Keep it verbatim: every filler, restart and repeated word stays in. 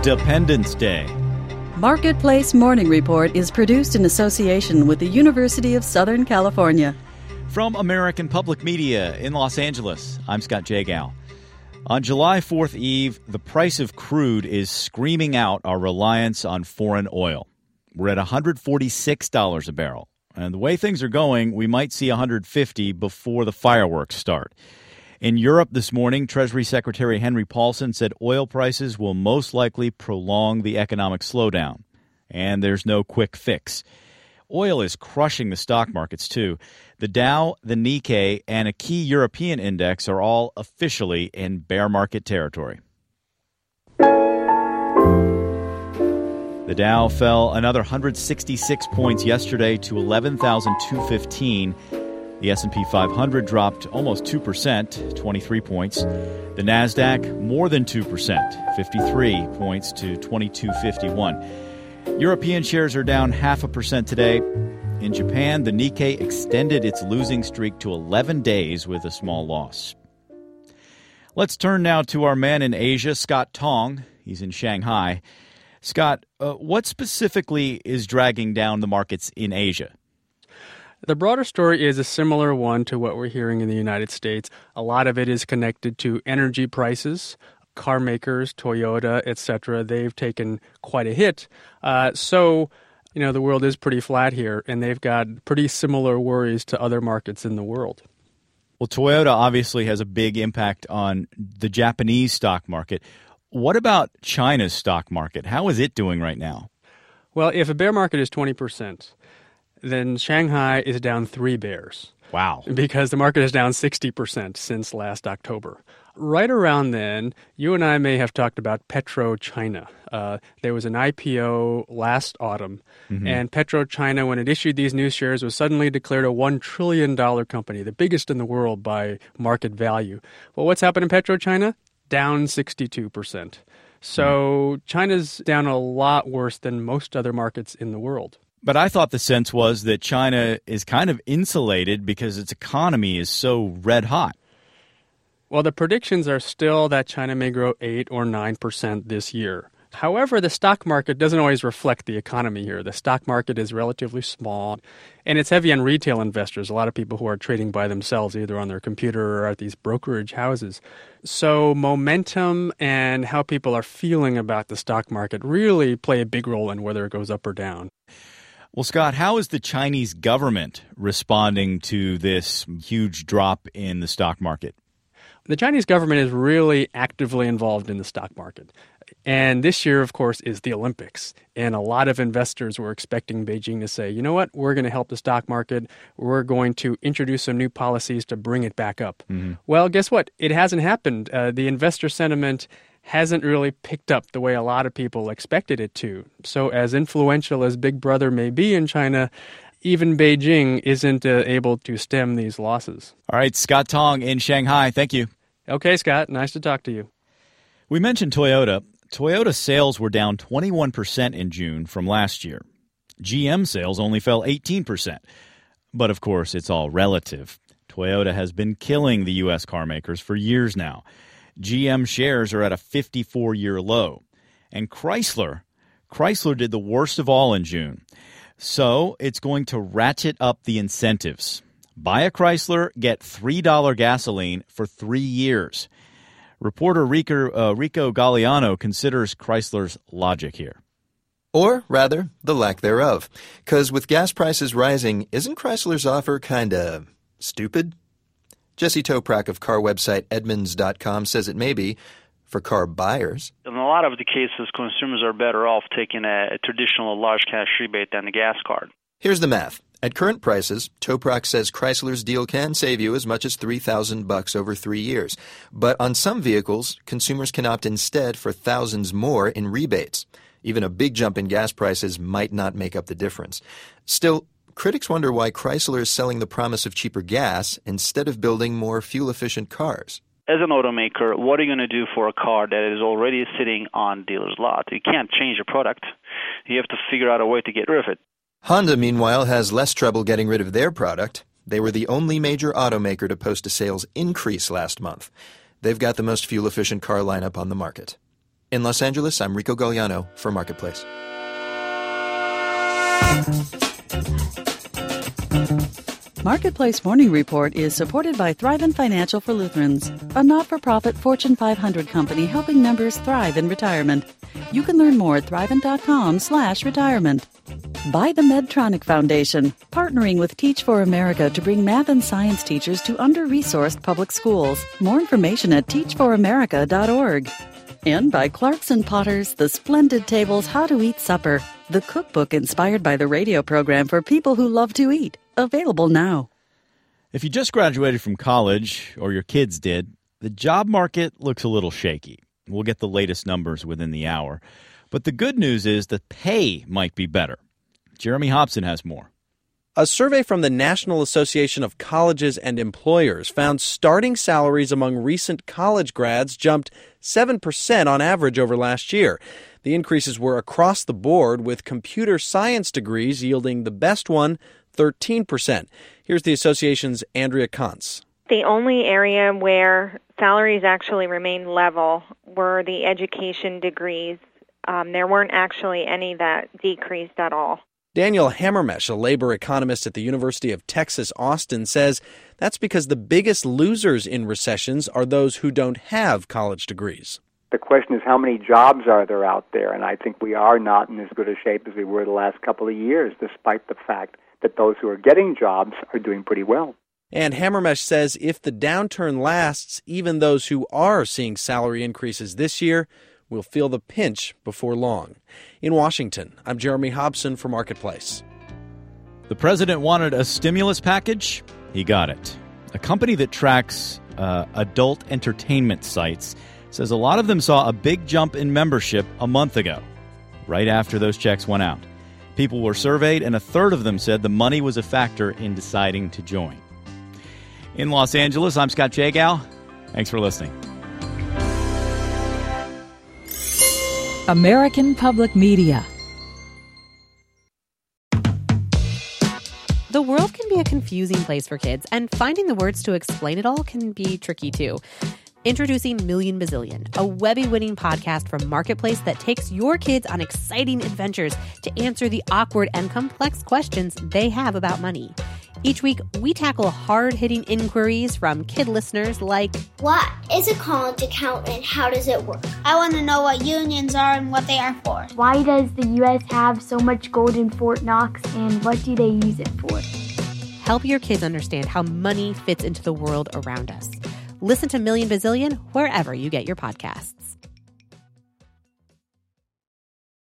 Dependence Day. Marketplace Morning Report is produced in association with the University of Southern California. From American Public Media in Los Angeles, I'm Scott Jagow. On July fourth Eve, the price of crude is screaming out our reliance on foreign oil. We're at one hundred forty-six dollars a barrel. And the way things are going, we might see one hundred fifty dollars before the fireworks start. In Europe this morning, Treasury Secretary Henry Paulson said oil prices will most likely prolong the economic slowdown. And there's no quick fix. Oil is crushing the stock markets, too. The Dow, the Nikkei, and a key European index are all officially in bear market territory. The Dow fell another one hundred sixty-six points yesterday to eleven thousand two hundred fifteen. The S and P five hundred dropped almost two percent, twenty-three points. The Nasdaq more than two percent, fifty-three points to twenty-two fifty-one. European shares are down half a percent today. In Japan, the Nikkei extended its losing streak to eleven days with a small loss. Let's turn now to our man in Asia, Scott Tong. He's in Shanghai. Scott, uh, what specifically is dragging down the markets in Asia? The broader story is a similar one to what we're hearing in the United States. A lot of it is connected to energy prices. Car makers, Toyota, et cetera, they've taken quite a hit. Uh, so, you know, the world is pretty flat here, and they've got pretty similar worries to other markets in the world. Well, Toyota obviously has a big impact on the Japanese stock market. What about China's stock market? How is it doing right now? Well, if a bear market is twenty percent, then Shanghai is down three bears. Wow. Because the market is down sixty percent since last October. Right around then, you and I may have talked about PetroChina. Uh, there was an I P O last autumn, mm-hmm. and PetroChina, when it issued these new shares, was suddenly declared a one trillion dollars company, the biggest in the world by market value. Well, what's happened in PetroChina? Down sixty-two percent. So mm. China's down a lot worse than most other markets in the world. But I thought the sense was that China is kind of insulated because its economy is so red hot. Well, the predictions are still that China may grow eight or nine percent this year. However, the stock market doesn't always reflect the economy here. The stock market is relatively small, and it's heavy on retail investors, a lot of people who are trading by themselves, either on their computer or at these brokerage houses. So momentum and how people are feeling about the stock market really play a big role in whether it goes up or down. Well, Scott, how is the Chinese government responding to this huge drop in the stock market? The Chinese government is really actively involved in the stock market. And this year, of course, is the Olympics. And a lot of investors were expecting Beijing to say, you know what, we're going to help the stock market. We're going to introduce some new policies to bring it back up. Mm-hmm. Well, guess what? It hasn't happened. Uh, the investor sentiment hasn't really picked up the way a lot of people expected it to. So as influential as Big Brother may be in China, even Beijing isn't uh, able to stem these losses. All right, Scott Tong in Shanghai. Thank you. Okay, Scott. Nice to talk to you. We mentioned Toyota. Toyota sales were down twenty-one percent in June from last year. G M sales only fell eighteen percent. But, of course, it's all relative. Toyota has been killing the U S car makers for years now. G M shares are at a fifty-four-year low. And Chrysler, Chrysler did the worst of all in June. So it's going to ratchet up the incentives. Buy a Chrysler, get three dollars gasoline for three years. Reporter Rico, uh, Rico Galliano considers Chrysler's logic here. Or, rather, the lack thereof. Because with gas prices rising, isn't Chrysler's offer kind of stupid? Jesse Toprak of car website Edmunds dot com says it may be for car buyers. In a lot of the cases, consumers are better off taking a, a traditional large cash rebate than the gas card. Here's the math. At current prices, Toprak says Chrysler's deal can save you as much as three thousand bucks over three years. But on some vehicles, consumers can opt instead for thousands more in rebates. Even a big jump in gas prices might not make up the difference. Still, critics wonder why Chrysler is selling the promise of cheaper gas instead of building more fuel-efficient cars. As an automaker, what are you going to do for a car that is already sitting on dealer's lot? You can't change your product. You have to figure out a way to get rid of it. Honda, meanwhile, has less trouble getting rid of their product. They were the only major automaker to post a sales increase last month. They've got the most fuel-efficient car lineup on the market. In Los Angeles, I'm Rico Galliano for Marketplace. Marketplace Morning Report is supported by Thrivent Financial for Lutherans, a not-for-profit Fortune five hundred company helping members thrive in retirement. You can learn more at thrivent.com slash retirement. By the Medtronic Foundation, partnering with Teach for America to bring math and science teachers to under-resourced public schools. More information at teach for america dot org. And by Clarkson Potter's The Splendid Tables How to Eat Supper, the cookbook inspired by the radio program for people who love to eat. Available now. If you just graduated from college, or your kids did, the job market looks a little shaky. We'll get the latest numbers within the hour. But the good news is that pay might be better. Jeremy Hobson has more. A survey from the National Association of Colleges and Employers found starting salaries among recent college grads jumped seven percent on average over last year. The increases were across the board, with computer science degrees yielding the best one, thirteen percent. Here's the association's Andrea Kantz. The only area where salaries actually remained level were the education degrees. Um, there weren't actually any that decreased at all. Daniel Hammermesh, a labor economist at the University of Texas, Austin, says that's because the biggest losers in recessions are those who don't have college degrees. The question is, how many jobs are there out there? And I think we are not in as good a shape as we were the last couple of years, despite the fact that those who are getting jobs are doing pretty well. And Hammermesh says if the downturn lasts, even those who are seeing salary increases this year will feel the pinch before long. In Washington, I'm Jeremy Hobson for Marketplace. The president wanted a stimulus package. He got it. A company that tracks uh, adult entertainment sites says a lot of them saw a big jump in membership a month ago, right after those checks went out. People were surveyed, and a third of them said the money was a factor in deciding to join. In Los Angeles, I'm Scott Jagow. Thanks for listening. American Public Media. The world can be a confusing place for kids, and finding the words to explain it all can be tricky too. Introducing Million Bazillion, a Webby-winning podcast from Marketplace that takes your kids on exciting adventures to answer the awkward and complex questions they have about money. Each week, we tackle hard-hitting inquiries from kid listeners like, what is a college account and how does it work? I want to know what unions are and what they are for. Why does the U S have so much gold in Fort Knox, and what do they use it for? Help your kids understand how money fits into the world around us. Listen to Million Bazillion wherever you get your podcasts.